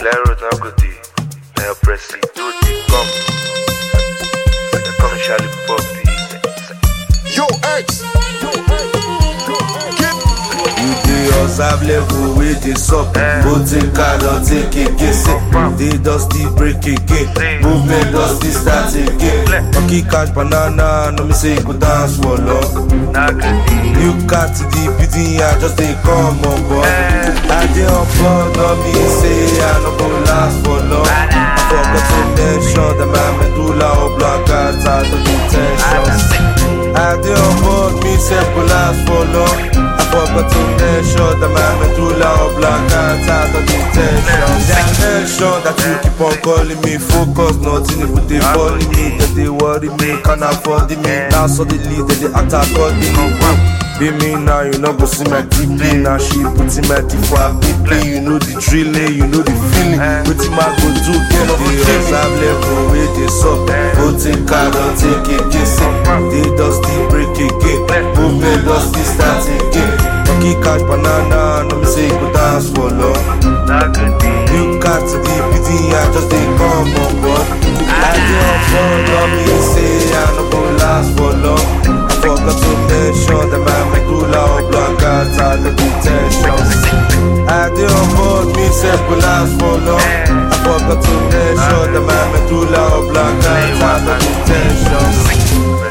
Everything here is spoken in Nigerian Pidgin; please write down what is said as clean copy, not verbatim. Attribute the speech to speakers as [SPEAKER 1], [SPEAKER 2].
[SPEAKER 1] Claro, d'un côté, mais après si tout dit comme Charlie Poppy.
[SPEAKER 2] Yo, X!
[SPEAKER 3] You dey observe level wey dey sup. Botica don take again, say they dusty break again. Movement dusty start again. Monkey catch banana, no me say go dance for long. New cat to the building, I just dey come on board. I dey on board, no me say I no go last for long. I forgot to mention that my medulla oblongata no do tensions. I dey on board, me say go last for long. I forgot to mention that my medulla oblongata no do tensions. Mention that you keep on calling me, focus, nothing if they follow me, that they worry me, can't afford me. Now suddenly they act accordingly. Be me now, you know go see my DP. Now she putting my teeth for a BP. You know the drilling, you know the feeling. Pretty my go to get up the observe level where they suck. Voting card don't take it, kiss it. They dusty break again. Movement dusty start again. Monkey catch banana, no me say go dance for long. You got to the PD, I just they come on board. I dey on board, no me say I no go last for long. I forgot to mention that my medulla oblongata no do tensions. I dey on board, me say go last for long. I forgot to mention that my medulla oblongata no do tensions.